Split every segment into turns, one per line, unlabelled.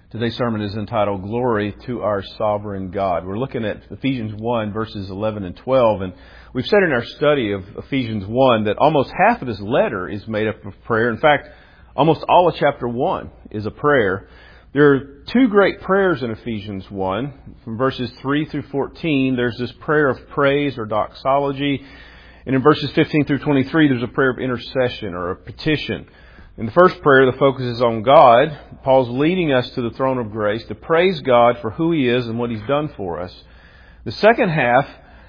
Today's sermon is entitled Glory to Our Sovereign God. We're looking at Ephesians 1, verses 11 and 12. And we've said in our study of Ephesians 1 that almost half of this letter is made up of prayer. In fact, almost all of chapter 1 is a prayer. There are two great prayers in Ephesians 1. From verses 3 through 14, there's this prayer of praise or doxology. And in verses 15 through 23, there's a prayer of intercession or a petition. In the first prayer, the focus is on God. Paul's leading us to the throne of grace to praise God for who He is and what He's done for us. The second half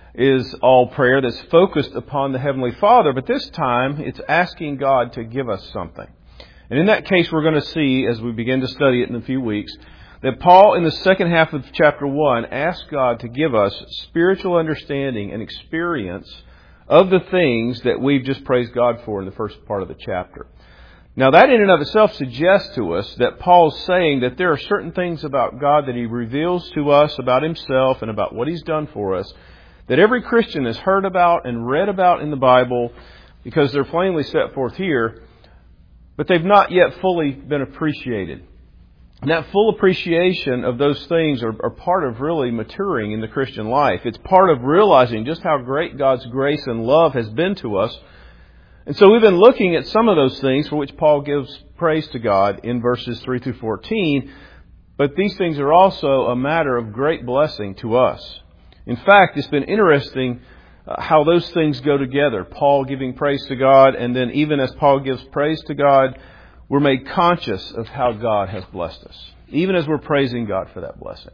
is all prayer that's focused upon the Heavenly Father, but this time it's asking God to give us something. And in that case, we're going to see, as we begin to study it in a few weeks, that Paul, in the second half of chapter 1, asks God to give us spiritual understanding and experience of the things that we've just praised God for in the first part of the chapter. Now, that in and of itself suggests to us that Paul's saying that there are certain things about God that He reveals to us about Himself and about what He's done for us that every Christian has heard about and read about in the Bible because they're plainly set forth here, but they've not yet fully been appreciated. And that full appreciation of those things are part of really maturing in the Christian life. It's part of realizing just how great God's grace and love has been to us. And so we've been looking at some of those things for which Paul gives praise to God in verses 3 through 14. But these things are also a matter of great blessing to us. In fact, it's been interesting how those things go together. Paul giving praise to God, and then even as Paul gives praise to God, we're made conscious of how God has blessed us, even as we're praising God for that blessing.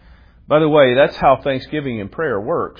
By the way, that's how thanksgiving and prayer works.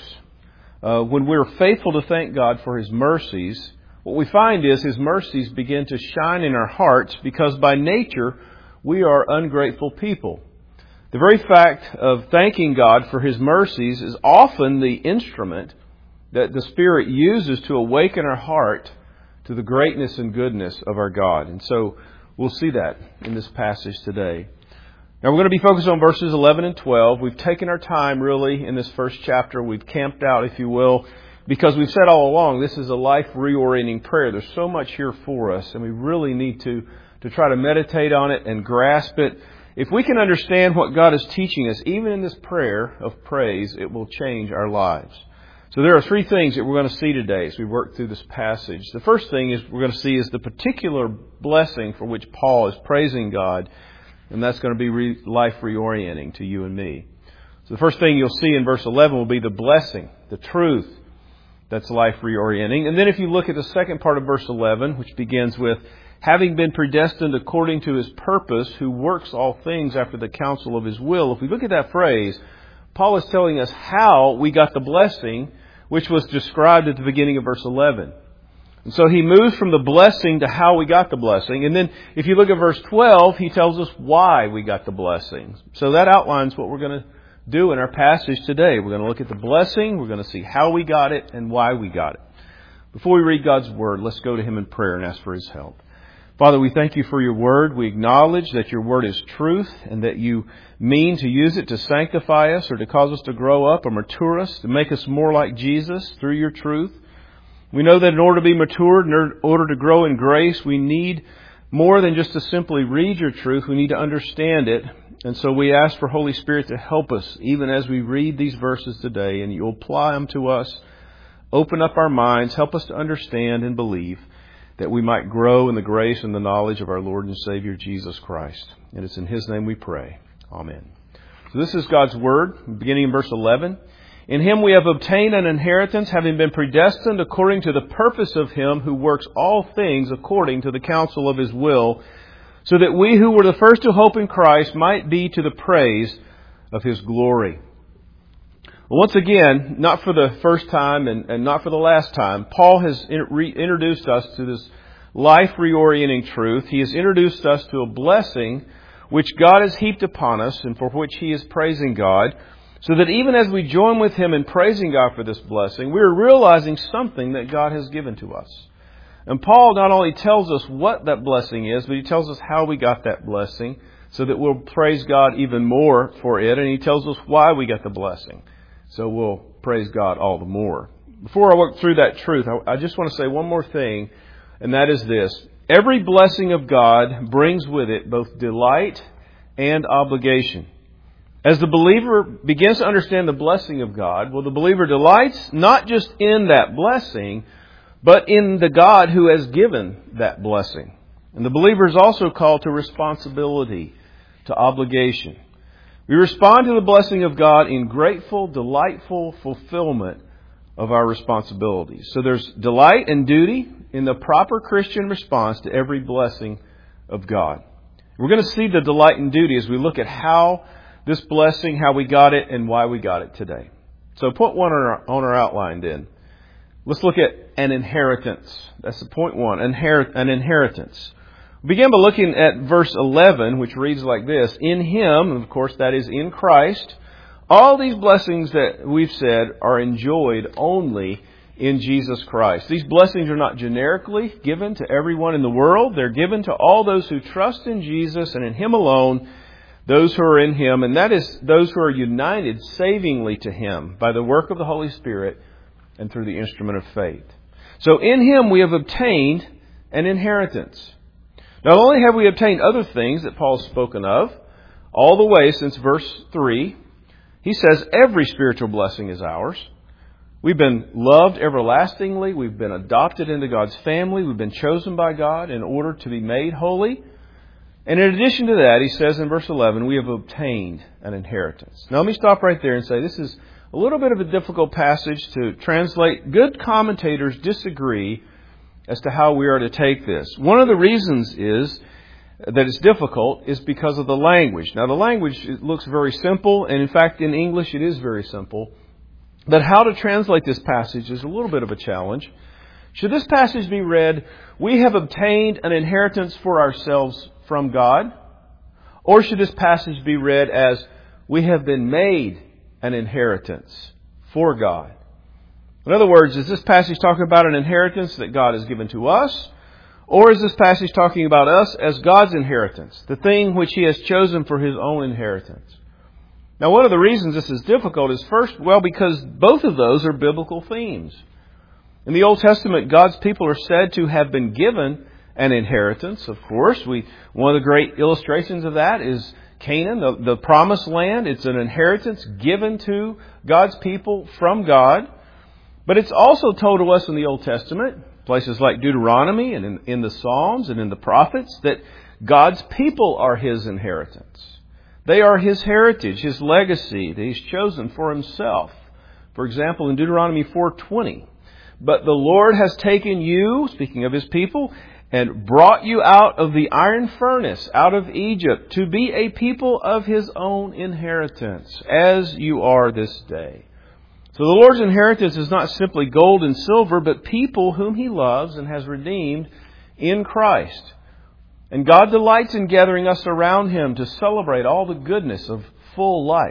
When we're faithful to thank God for His mercies, what we find is His mercies begin to shine in our hearts because by nature we are ungrateful people. The very fact of thanking God for His mercies is often the instrument that the Spirit uses to awaken our heart to the greatness and goodness of our God. And so we'll see that in this passage today. Now we're going to be focused on verses 11 and 12. We've taken our time really in this first chapter. We've camped out, if you will, because we've said all along, this is a life reorienting prayer. There's so much here for us, and we really need to try to meditate on it and grasp it. If we can understand what God is teaching us, even in this prayer of praise, it will change our lives. So there are three things that we're going to see today as we work through this passage. The first thing is we're going to see is the particular blessing for which Paul is praising God, and that's going to be life reorienting to you and me. So the first thing you'll see in verse 11 will be the blessing, the truth. That's life reorienting. And then if you look at the second part of verse 11, which begins with, having been predestined according to His purpose, who works all things after the counsel of His will. If we look at that phrase, Paul is telling us how we got the blessing, which was described at the beginning of verse 11. And so he moves from the blessing to how we got the blessing. And then if you look at verse 12, he tells us why we got the blessing. So that outlines what we're going to do in our passage today. We're going to look at the blessing, we're going to see how we got it and why we got it. Before we read God's Word, let's go to Him in prayer and ask for His help. Father, we thank You for Your Word. We acknowledge that Your Word is truth and that You mean to use it to sanctify us or to cause us to grow up or mature us, to make us more like Jesus through Your truth. We know that in order to be matured, in order to grow in grace, we need more than just to simply read Your truth. We need to understand it. And so we ask for Holy Spirit to help us even as we read these verses today, and You'll apply them to us. Open up our minds, help us to understand and believe that we might grow in the grace and the knowledge of our Lord and Savior Jesus Christ. And it's in His name we pray. Amen. So this is God's Word, beginning in verse 11. In Him we have obtained an inheritance, having been predestined according to the purpose of Him who works all things according to the counsel of His will, so that we who were the first to hope in Christ might be to the praise of His glory. Well, once again, not for the first time and not for the last time, Paul has introduced us to this life reorienting truth. He has introduced us to a blessing which God has heaped upon us and for which He is praising God, so that even as we join with Him in praising God for this blessing, we are realizing something that God has given to us. And Paul not only tells us what that blessing is, but he tells us how we got that blessing so that we'll praise God even more for it. And he tells us why we got the blessing, so we'll praise God all the more. Before I work through that truth, I just want to say one more thing, and that is this. Every blessing of God brings with it both delight and obligation. As the believer begins to understand the blessing of God, well, the believer delights not just in that blessing, but in the God who has given that blessing. And the believer is also called to responsibility, to obligation. We respond to the blessing of God in grateful, delightful fulfillment of our responsibilities. So there's delight and duty in the proper Christian response to every blessing of God. We're going to see the delight and duty as we look at how this blessing, how we got it, and why we got it today. So point one on our outline then. Let's look at an inheritance. That's the point one, an inheritance. We begin by looking at verse 11, which reads like this. In Him, and of course that is in Christ, all these blessings that we've said are enjoyed only in Jesus Christ. These blessings are not generically given to everyone in the world. They're given to all those who trust in Jesus and in Him alone, those who are in Him, and that is those who are united savingly to Him by the work of the Holy Spirit and through the instrument of faith. So in Him we have obtained an inheritance. Not only have we obtained other things that Paul's spoken of, all the way since verse 3, he says every spiritual blessing is ours. We've been loved everlastingly. We've been adopted into God's family. We've been chosen by God in order to be made holy. And in addition to that, he says in verse 11, we have obtained an inheritance. Now let me stop right there and say this is a little bit of a difficult passage to translate. Good commentators disagree as to how we are to take this. One of the reasons is that it's difficult is because of the language. Now the language, it looks very simple, and in fact in English it is very simple. But how to translate this passage is a little bit of a challenge. Should this passage be read, we have obtained an inheritance for ourselves from God? Or should this passage be read as, we have been made an inheritance for God? In other words, is this passage talking about an inheritance that God has given to us? Or is this passage talking about us as God's inheritance, the thing which He has chosen for His own inheritance? Now, one of the reasons this is difficult is first, because both of those are biblical themes. In the Old Testament, God's people are said to have been given an inheritance, of course. One of the great illustrations of that is Canaan, the promised land. It's an inheritance given to God's people from God. But it's also told to us in the Old Testament, places like Deuteronomy and in the Psalms and in the prophets, that God's people are His inheritance. They are His heritage, His legacy that He's chosen for Himself. For example, in Deuteronomy 4:20, but the Lord has taken you, speaking of His people, and brought you out of the iron furnace, out of Egypt, to be a people of His own inheritance, as you are this day. So the Lord's inheritance is not simply gold and silver, but people whom He loves and has redeemed in Christ. And God delights in gathering us around Him to celebrate all the goodness of full life.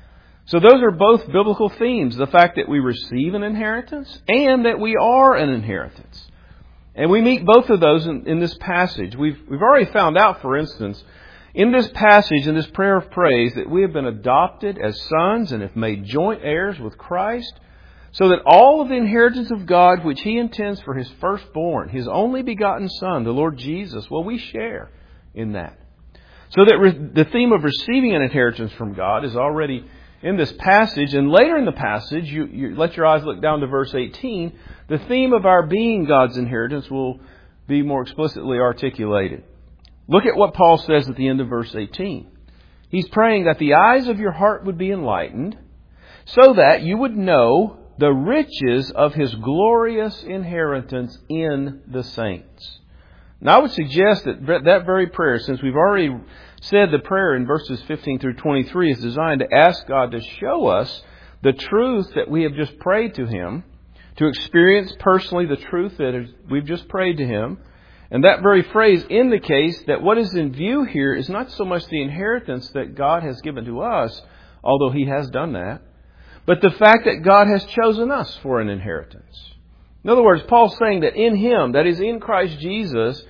So those are both biblical themes, the fact that we receive an inheritance and that we are an inheritance. And we meet both of those in this passage. We've already found out, for instance, in this passage, in this prayer of praise, that we have been adopted as sons and have made joint heirs with Christ, so that all of the inheritance of God which He intends for His firstborn, His only begotten Son, the Lord Jesus, well, we share in that. So that the theme of receiving an inheritance from God is already in this passage. And later in the passage, you let your eyes look down to verse 18, the theme of our being God's inheritance will be more explicitly articulated. Look at what Paul says at the end of verse 18. He's praying that the eyes of your heart would be enlightened, so that you would know the riches of His glorious inheritance in the saints. Now I would suggest that very prayer, since we've already said the prayer in verses 15 through 23 is designed to ask God to show us the truth that we have just prayed to Him, to experience personally the truth that we've just prayed to Him. And that very phrase indicates that what is in view here is not so much the inheritance that God has given to us, although He has done that, but the fact that God has chosen us for an inheritance. In other words, Paul's saying that in Him, that is in Christ Jesus,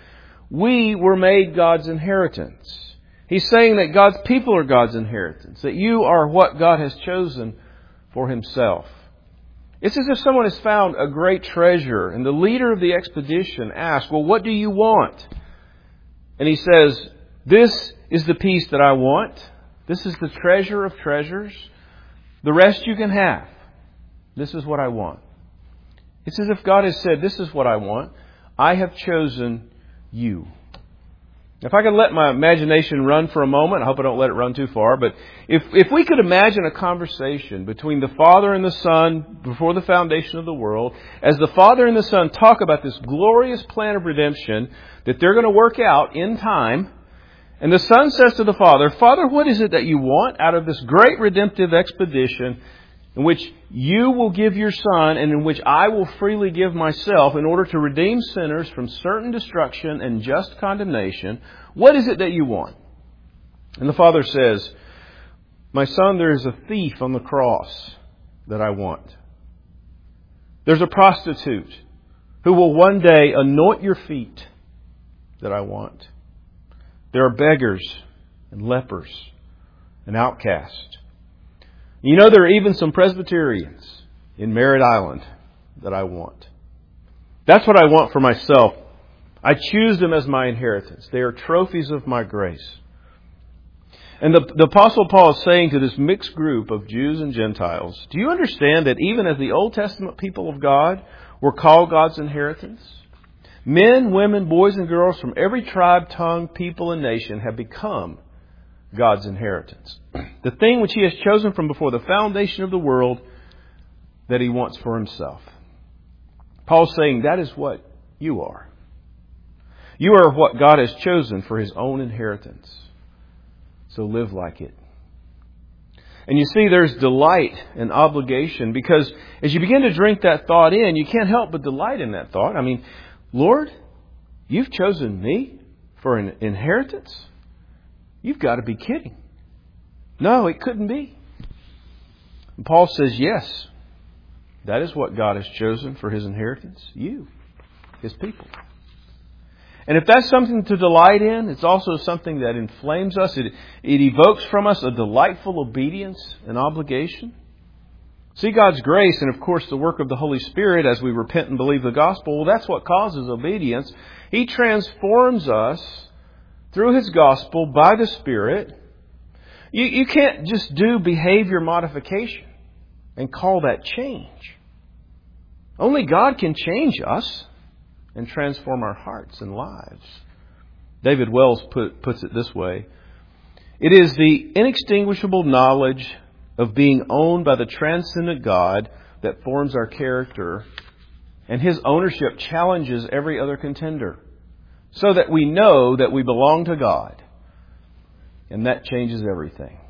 we were made God's inheritance. He's saying that God's people are God's inheritance, that you are what God has chosen for Himself. It's as if someone has found a great treasure, and the leader of the expedition asks, well, what do you want? And he says, this is the peace that I want. This is the treasure of treasures. The rest you can have. This is what I want. It's as if God has said, this is what I want. I have chosen you. If I could let my imagination run for a moment, I hope I don't let it run too far, but if we could imagine a conversation between the Father and the Son before the foundation of the world, as the Father and the Son talk about this glorious plan of redemption that they're going to work out in time, and the Son says to the Father, Father, what is it that you want out of this great redemptive expedition in which you will give your Son and in which I will freely give myself in order to redeem sinners from certain destruction and just condemnation? What is it that you want? And the Father says, my Son, there is a thief on the cross that I want. There's a prostitute who will one day anoint your feet that I want. There are beggars and lepers and outcasts. You know, there are even some Presbyterians in Merritt Island that I want. That's what I want for myself. I choose them as my inheritance. They are trophies of my grace. And the Apostle Paul is saying to this mixed group of Jews and Gentiles, do you understand that even as the Old Testament people of God were called God's inheritance, men, women, boys and girls from every tribe, tongue, people and nation have become God's inheritance. The thing which He has chosen from before the foundation of the world that He wants for Himself. Paul's saying that is what you are. You are what God has chosen for His own inheritance. So live like it. And you see, there's delight and obligation because as you begin to drink that thought in, you can't help but delight in that thought. I mean, Lord, you've chosen me for an inheritance? You've got to be kidding. No, it couldn't be. And Paul says, yes, that is what God has chosen for His inheritance. You, His people. And if that's something to delight in, it's also something that inflames us. It evokes from us a delightful obedience and obligation. See, God's grace and, of course, the work of the Holy Spirit as we repent and believe the gospel, well, that's what causes obedience. He transforms us through His gospel by the Spirit. You can't just do behavior modification and call that change. Only God can change us and transform our hearts and lives. David Wells puts it this way. It is the inextinguishable knowledge of being owned by the transcendent God that forms our character, and His ownership challenges every other contender, so that we know that we belong to God. And that changes everything.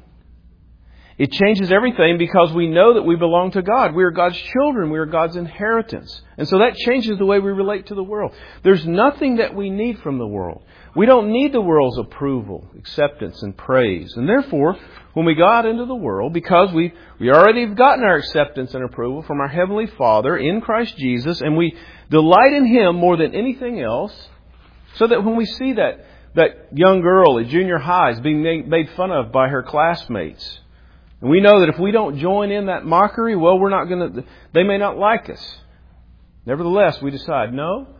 It changes everything because we know that we belong to God. We are God's children. We are God's inheritance. And so that changes the way we relate to the world. There's nothing that we need from the world. We don't need the world's approval, acceptance, and praise. And therefore, when we got into the world, because we already have gotten our acceptance and approval from our Heavenly Father in Christ Jesus, and we delight in Him more than anything else, so that when we see that young girl at junior high is being made fun of by her classmates, and we know that if we don't join in that mockery, well, they may not like us. Nevertheless, we decide, no,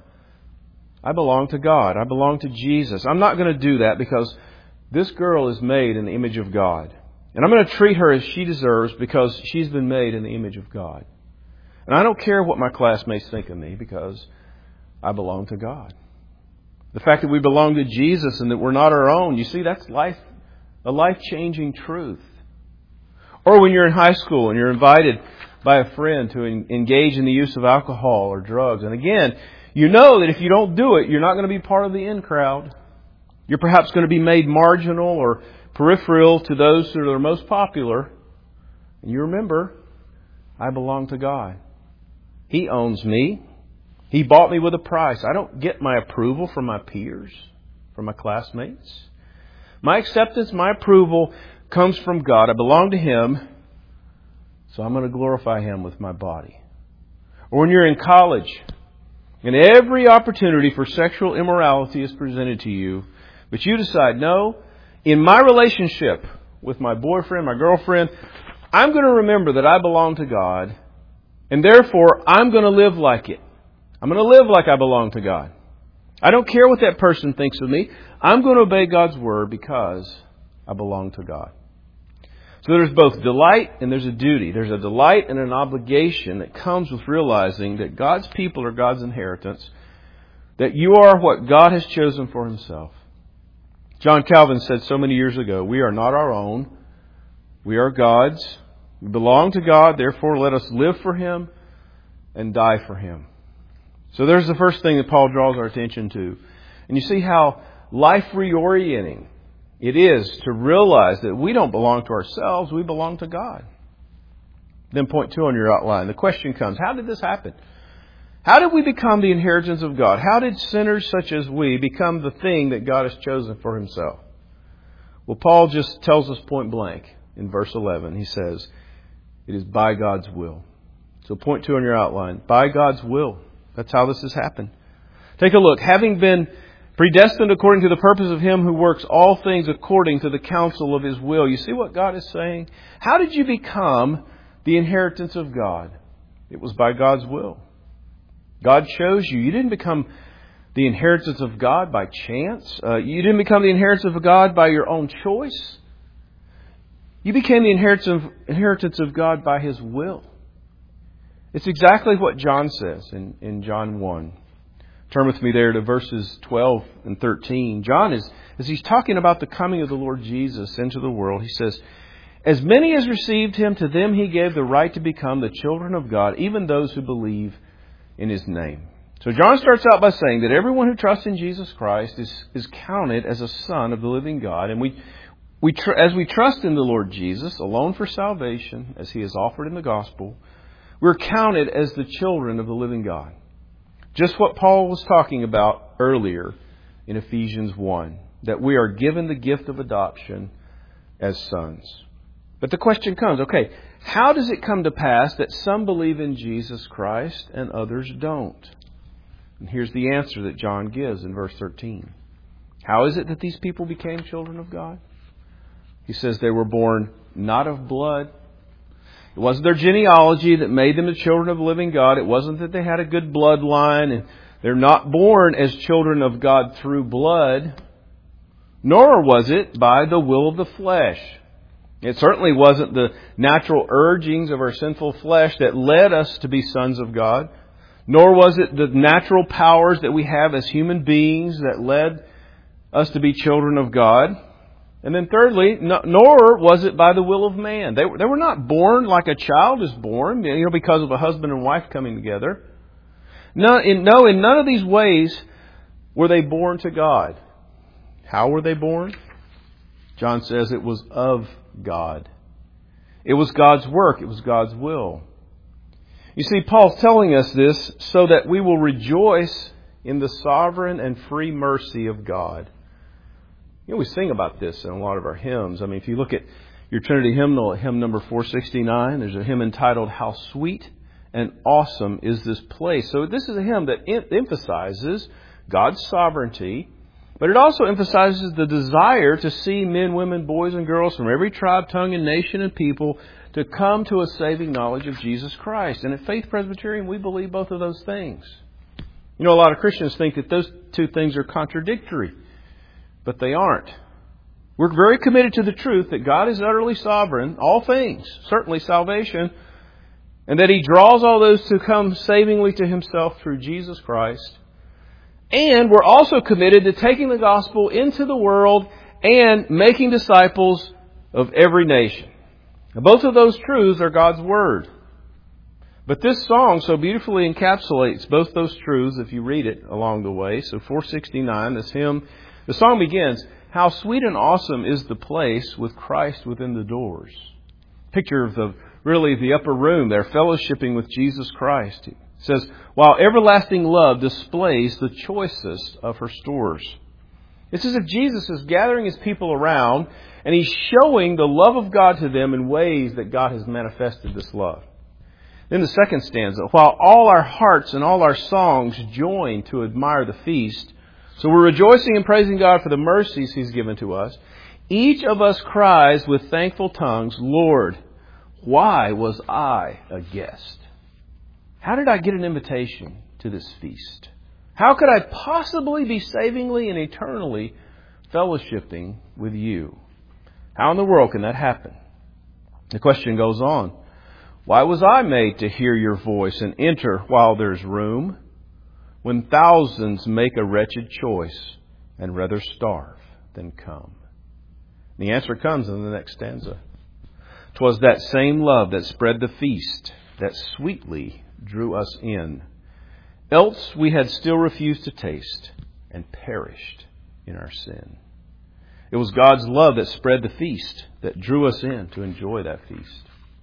I belong to God. I belong to Jesus. I'm not going to do that because this girl is made in the image of God. And I'm going to treat her as she deserves because she's been made in the image of God. And I don't care what my classmates think of me because I belong to God. The fact that we belong to Jesus and that we're not our own, you see, that's a life-changing truth. Or when you're in high school and you're invited by a friend to engage in the use of alcohol or drugs. And again, you know that if you don't do it, you're not going to be part of the in crowd. You're perhaps going to be made marginal or peripheral to those who are most popular. And you remember, I belong to God. He owns me. He bought me with a price. I don't get my approval from my peers, from my classmates. My acceptance, my approval comes from God. I belong to Him, so I'm going to glorify Him with my body. Or when you're in college, and every opportunity for sexual immorality is presented to you, but you decide, no, in my relationship with my boyfriend, my girlfriend, I'm going to remember that I belong to God, and therefore I'm going to live like it. I'm going to live like I belong to God. I don't care what that person thinks of me. I'm going to obey God's Word because I belong to God. So there's both delight and there's a duty. There's a delight and an obligation that comes with realizing that God's people are God's inheritance, that you are what God has chosen for Himself. John Calvin said so many years ago, we are not our own. We are God's. We belong to God. Therefore, let us live for Him and die for Him. So there's the first thing that Paul draws our attention to. And you see how life reorienting it is to realize that we don't belong to ourselves. We belong to God. Then point 2 on your outline. The question comes, how did this happen? How did we become the inheritance of God? How did sinners such as we become the thing that God has chosen for Himself? Well, Paul just tells us point blank in verse 11. He says, it is by God's will. So point 2 on your outline. By God's will. That's how this has happened. Take a look. Having been predestined according to the purpose of Him who works all things according to the counsel of His will. You see what God is saying? How did you become the inheritance of God? It was by God's will. God chose you. You didn't become the inheritance of God by chance. You didn't become the inheritance of God by your own choice. You became the inheritance of God by His will. It's exactly what John says in John 1. Turn with me there to verses 12 and 13. John as he's talking about the coming of the Lord Jesus into the world, he says, as many as received Him, to them He gave the right to become the children of God, even those who believe in His name. So John starts out by saying that everyone who trusts in Jesus Christ is counted as a son of the living God. And as we trust in the Lord Jesus alone for salvation, as He is offered in the gospel, we're counted as the children of the living God. Just what Paul was talking about earlier in Ephesians 1, that we are given the gift of adoption as sons. But the question comes, okay, how does it come to pass that some believe in Jesus Christ and others don't? And here's the answer that John gives in verse 13. How is it that these people became children of God? He says they were born not of blood. It wasn't their genealogy that made them the children of the living God. It wasn't that they had a good bloodline. And they're not born as children of God through blood. Nor was it by the will of the flesh. It certainly wasn't the natural urgings of our sinful flesh that led us to be sons of God. Nor was it the natural powers that we have as human beings that led us to be children of God. And then thirdly, nor was it by the will of man. They were not born like a child is born, because of a husband and wife coming together. No, in none of these ways were they born to God. How were they born? John says it was of God. It was God's work. It was God's will. You see, Paul's telling us this so that we will rejoice in the sovereign and free mercy of God. We sing about this in a lot of our hymns. I mean, if you look at your Trinity hymnal at hymn number 469, there's a hymn entitled, How Sweet and Awesome is This Place. So this is a hymn that emphasizes God's sovereignty, but it also emphasizes the desire to see men, women, boys, and girls from every tribe, tongue, and nation and people to come to a saving knowledge of Jesus Christ. And at Faith Presbyterian, we believe both of those things. A lot of Christians think that those two things are contradictory. But they aren't. We're very committed to the truth that God is utterly sovereign, all things, certainly salvation, and that He draws all those to come savingly to Himself through Jesus Christ. And we're also committed to taking the gospel into the world and making disciples of every nation. Now, both of those truths are God's Word. But this song so beautifully encapsulates both those truths if you read it along the way. So 469, this hymn, the song begins, how sweet and awesome is the place with Christ within the doors. Picture of the upper room there, fellowshipping with Jesus Christ. It says, while everlasting love displays the choicest of her stores. It's as if Jesus is gathering His people around and He's showing the love of God to them in ways that God has manifested this love. Then the second stanza, while all our hearts and all our songs join to admire the feast, so we're rejoicing and praising God for the mercies He's given to us. Each of us cries with thankful tongues, Lord, why was I a guest? How did I get an invitation to this feast? How could I possibly be savingly and eternally fellowshipping with you? How in the world can that happen? The question goes on. Why was I made to hear your voice and enter while there's room, when thousands make a wretched choice and rather starve than come? The answer comes in the next stanza. 'Twas that same love that spread the feast that sweetly drew us in. Else we had still refused to taste and perished in our sin. It was God's love that spread the feast that drew us in to enjoy that feast.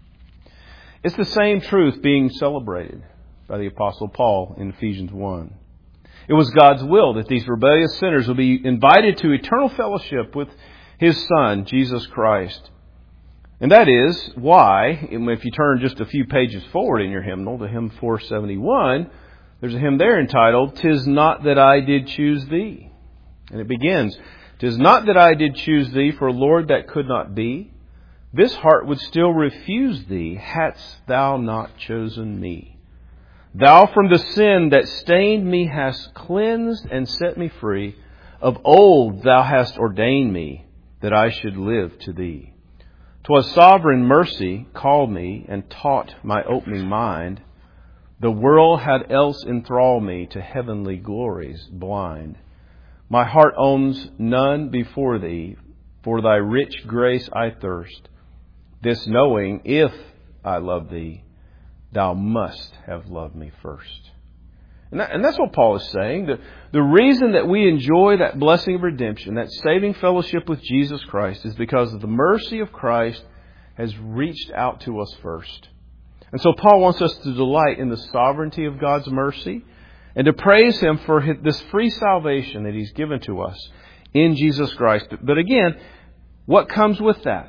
It's the same truth being celebrated by the Apostle Paul in Ephesians 1. It was God's will that these rebellious sinners will be invited to eternal fellowship with His Son, Jesus Christ. And that is why, if you turn just a few pages forward in your hymnal to hymn 471, there's a hymn there entitled, "'Tis not that I did choose thee." And it begins, "'Tis not that I did choose thee, for Lord, that could not be. This heart would still refuse thee, hadst thou not chosen me. Thou from the sin that stained me hast cleansed and set me free. Of old thou hast ordained me, that I should live to thee. 'Twas sovereign mercy called me and taught my opening mind. The world had else enthralled me to heavenly glories blind. My heart owns none before thee, for thy rich grace I thirst. This knowing, if I love thee, thou must have loved me first." And that's what Paul is saying. The reason that we enjoy that blessing of redemption, that saving fellowship with Jesus Christ, is because of the mercy of Christ has reached out to us first. And so Paul wants us to delight in the sovereignty of God's mercy and to praise Him for this free salvation that He's given to us in Jesus Christ. But again, what comes with that?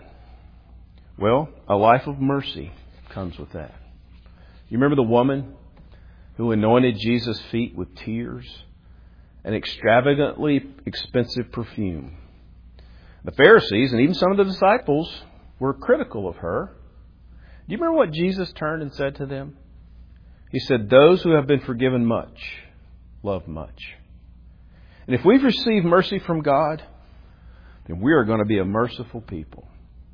Well, a life of mercy comes with that. You remember the woman who anointed Jesus' feet with tears and extravagantly expensive perfume? The Pharisees and even some of the disciples were critical of her. Do you remember what Jesus turned and said to them? He said, "Those who have been forgiven much, love much." And if we've received mercy from God, then we are going to be a merciful people.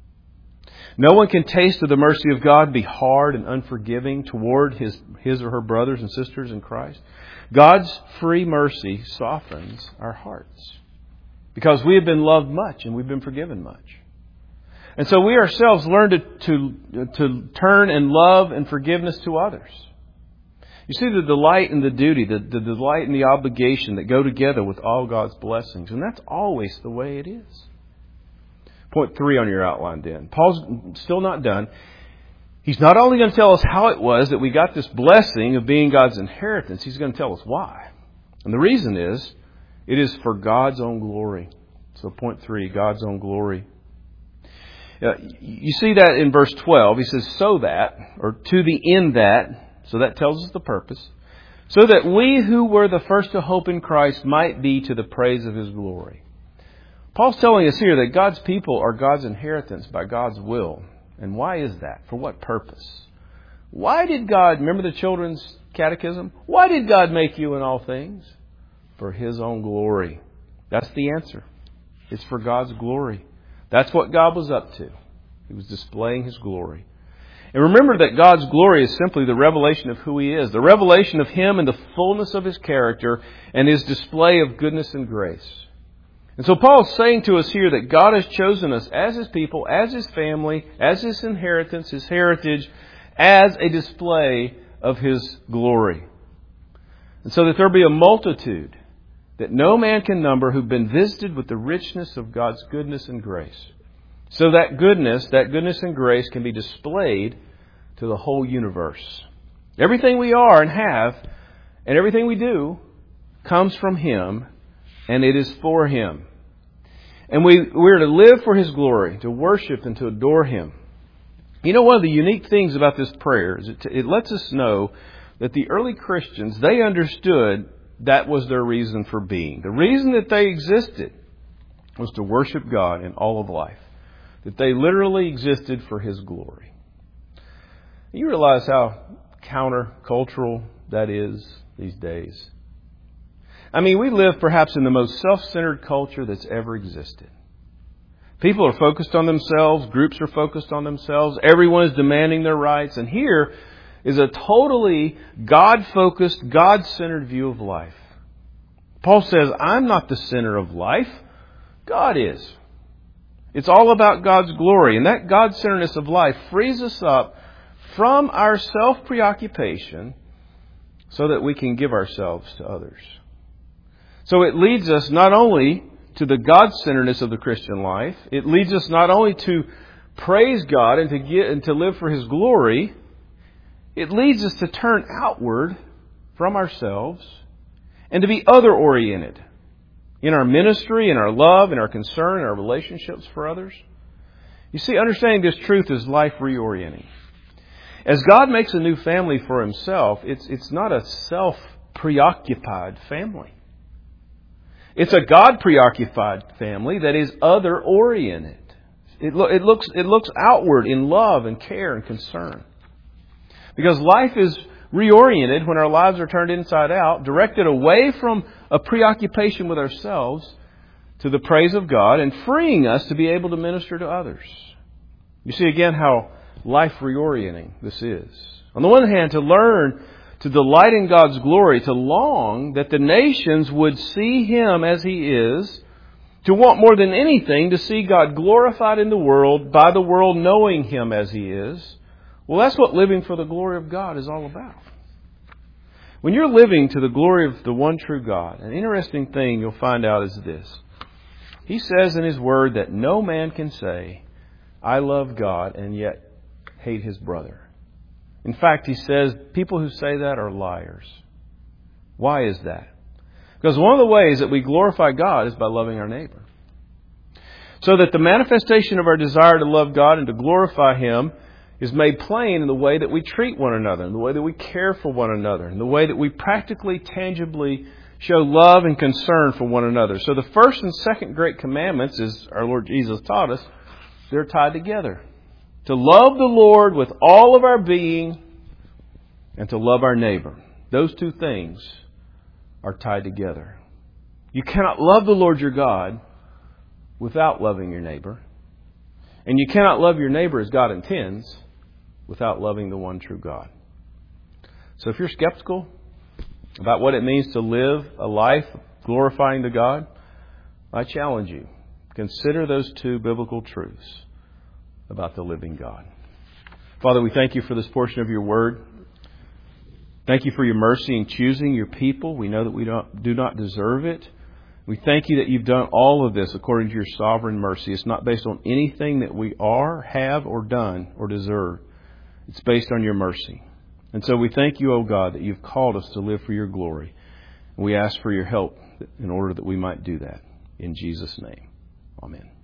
No one can taste of the mercy of God and be hard and unforgiving toward his or her brothers and sisters in Christ. God's free mercy softens our hearts because we have been loved much and we've been forgiven much. And so we ourselves learn to turn in love and forgiveness to others. You see the delight and the duty, the delight and the obligation that go together with all God's blessings. And that's always the way it is. Point 3 on your outline then. Paul's still not done. He's not only going to tell us how it was that we got this blessing of being God's inheritance, he's going to tell us why. And the reason is, it is for God's own glory. So point 3, God's own glory. You see that in verse 12. He says, "So that," or "to the end that," so that tells us the purpose, "so that we who were the first to hope in Christ might be to the praise of His glory." Paul's telling us here that God's people are God's inheritance by God's will. And why is that? For what purpose? Why did God, remember the children's catechism? Why did God make you in all things? For His own glory. That's the answer. It's for God's glory. That's what God was up to. He was displaying His glory. And remember that God's glory is simply the revelation of who He is, the revelation of Him and the fullness of His character and His display of goodness and grace. And so Paul is saying to us here that God has chosen us as His people, as His family, as His inheritance, His heritage, as a display of His glory. And so that there be a multitude that no man can number who've been visited with the richness of God's goodness and grace. So that goodness and grace can be displayed to the whole universe. Everything we are and have and everything we do comes from Him, and it is for Him. And we're to live for His glory, to worship and to adore Him. You know, one of the unique things about this prayer is it lets us know that the early Christians, they understood that was their reason for being. The reason that they existed was to worship God in all of life. That they literally existed for His glory. You realize how countercultural that is these days. I mean, we live perhaps in the most self-centered culture that's ever existed. People are focused on themselves. Groups are focused on themselves. Everyone is demanding their rights. And here is a totally God-focused, God-centered view of life. Paul says, I'm not the center of life. God is. It's all about God's glory. And that God-centeredness of life frees us up from our self-preoccupation so that we can give ourselves to others. So it leads us not only to the God-centeredness of the Christian life, it leads us not only to praise God and to live for His glory, it leads us to turn outward from ourselves and to be other-oriented in our ministry, in our love, in our concern, in our relationships for others. You see, understanding this truth is life reorienting. As God makes a new family for Himself, it's not a self-preoccupied family. It's a God-preoccupied family that is other-oriented. It looks outward in love and care and concern. Because life is reoriented when our lives are turned inside out, directed away from a preoccupation with ourselves to the praise of God and freeing us to be able to minister to others. You see again how life reorienting this is. On the one hand, to learn to delight in God's glory, to long that the nations would see Him as He is, to want more than anything to see God glorified in the world by the world knowing Him as He is. Well, that's what living for the glory of God is all about. When you're living to the glory of the one true God, an interesting thing you'll find out is this. He says in His Word that no man can say, I love God, and yet hate his brother. In fact, He says people who say that are liars. Why is that? Because one of the ways that we glorify God is by loving our neighbor. So that the manifestation of our desire to love God and to glorify Him is made plain in the way that we treat one another, in the way that we care for one another, in the way that we practically, tangibly show love and concern for one another. So the first and second great commandments, as our Lord Jesus taught us, they're tied together. To love the Lord with all of our being and to love our neighbor. Those two things are tied together. You cannot love the Lord your God without loving your neighbor. And you cannot love your neighbor as God intends without loving the one true God. So if you're skeptical about what it means to live a life glorifying to God, I challenge you. Consider those two biblical truths about the living God. Father, we thank You for this portion of Your Word. Thank You for Your mercy in choosing Your people. We know that we do not deserve it. We thank You that You've done all of this according to Your sovereign mercy. It's not based on anything that we are, have, or done, or deserve. It's based on Your mercy. And so we thank You, O God, that You've called us to live for Your glory. And we ask for Your help in order that we might do that. In Jesus' name, amen.